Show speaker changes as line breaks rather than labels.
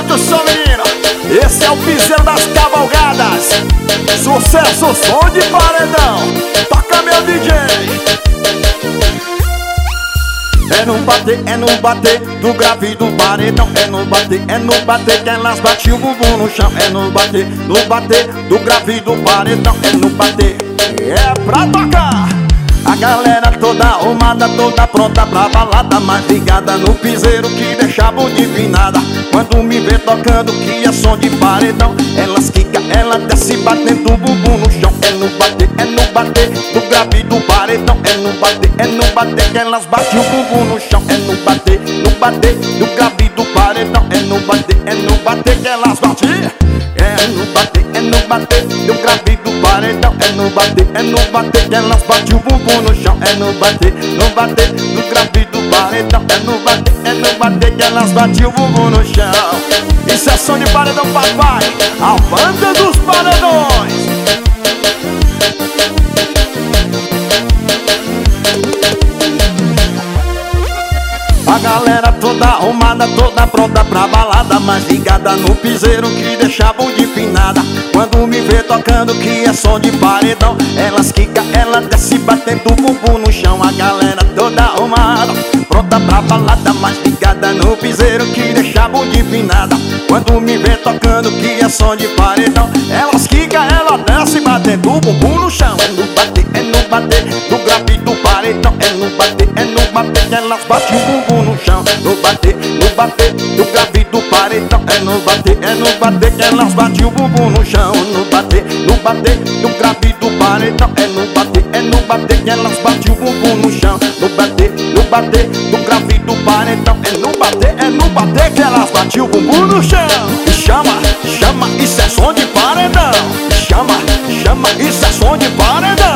Solte o som, menino. Esse é o piseiro das cavalgadas. Sucesso, som de paredão. Toca, meu DJ. É no bater do grave do paredão. É no bater que elas bate o bumbum no chão. É no bater do grave do paredão. É no bater, é pra tocar. A galera toda arrumada, toda pronta pra balada, mas ligada no piseiro que deixa a bunda empinada. Quando me vê tocando que é som de paredão, elas quica, ela desce batendo o bumbum no chão. É no bater do grave do paredão. É no bater que elas batem o bumbum no chão. É no bater do grave do paredão. É no bater que elas batem. É no bater do grave do paredão. É no bater que elas batem o bumbum no chão. É no bater do grave do paredão. É no bater que elas batem o bumbum no chão. Isso é som de paredão, papai. A banda dos paredões. A galera toda arrumada, toda pronta pra balada, mas ligada no piseiro que deixa a bunda empinada. Quando me vê tocando que é som de paredão, elas quica, ela desce batendo o bumbum no chão. A galera toda arrumada, pronta pra balada, mas ligada no piseiro que deixa a bunda empinada. Quando me vê tocando que é som de paredão, elas quica, ela desce batendo o bumbum no chão. É no bater do grave do paredão. É no bater que elas batem o bumbum no chão. No bater do grave do paredão. É no bater que elas batem o bumbum no chão. No bater do grave do paredão. É no bater que elas batem o bumbum no chão. No bater do grave do paredão. É no bater que elas batem o bumbum no chão. E chama, isso é som de paredão. Chama, isso é som de paredão.